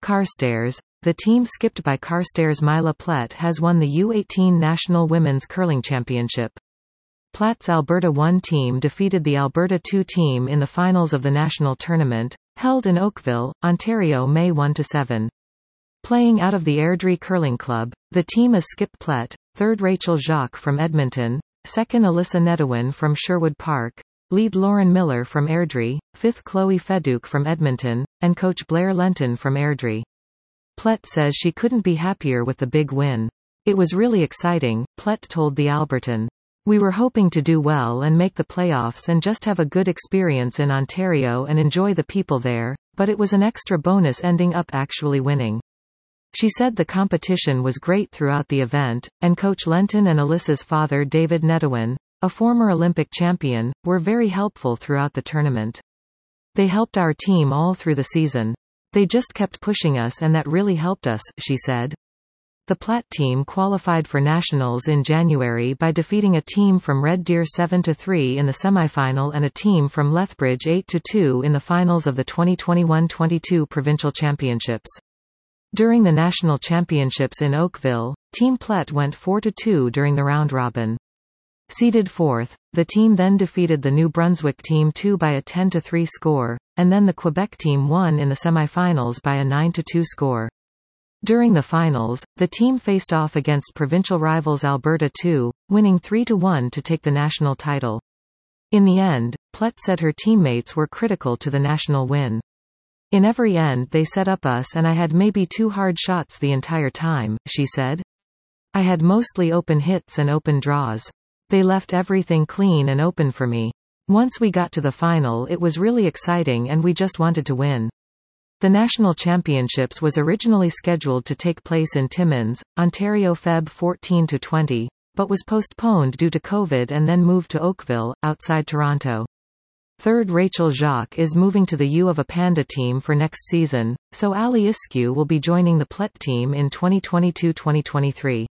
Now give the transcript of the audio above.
Carstairs. The team skipped by Carstairs Mila Plett has won the U18 National Women's Curling Championship. Plett's Alberta 1 team defeated the Alberta 2 team in the finals of the national tournament, held in Oakville, Ontario May 1–7. Playing out of the Airdrie Curling Club, the team is Skip Plett, 3rd Rachel Jacques from Edmonton, 2nd Alyssa Nedouin from Sherwood Park, lead Lauren Miller from Airdrie, 5th Chloe Feduc from Edmonton, and coach Blair Lenton from Airdrie. Plett says she couldn't be happier with the big win. It was really exciting, Plett told the Albertan. We were hoping to do well and make the playoffs and just have a good experience in Ontario and enjoy the people there, but it was an extra bonus ending up actually winning. She said the competition was great throughout the event, and Coach Lenton and Alyssa's father David Nedouin, a former Olympic champion, were very helpful throughout the tournament. They helped our team all through the season. They just kept pushing us and that really helped us, she said. The Platt team qualified for nationals in January by defeating a team from Red Deer 7–3 in the semifinal and a team from Lethbridge 8–2 in the finals of the 2021-22 provincial championships. During the national championships in Oakville, Team Platt went 4–2 during the round robin. Seeded 4th, the team then defeated the New Brunswick team 2 by a 10–3 score, and then the Quebec team won in the semifinals by a 9–2 score. During the finals, the team faced off against provincial rivals Alberta 2, winning 3–1 to take the national title. In the end, Plett said her teammates were critical to the national win. In every end they set up us and I had maybe 2 hard shots the entire time, she said. I had mostly open hits and open draws. They left everything clean and open for me. Once we got to the final it was really exciting and we just wanted to win. The National Championships was originally scheduled to take place in Timmins, Ontario Feb 14–20, but was postponed due to COVID and then moved to Oakville, outside Toronto. 3rd Rachel Jacques is moving to the U of A Panda team for next season, so Ali Iskew will be joining the Plett team in 2022-2023.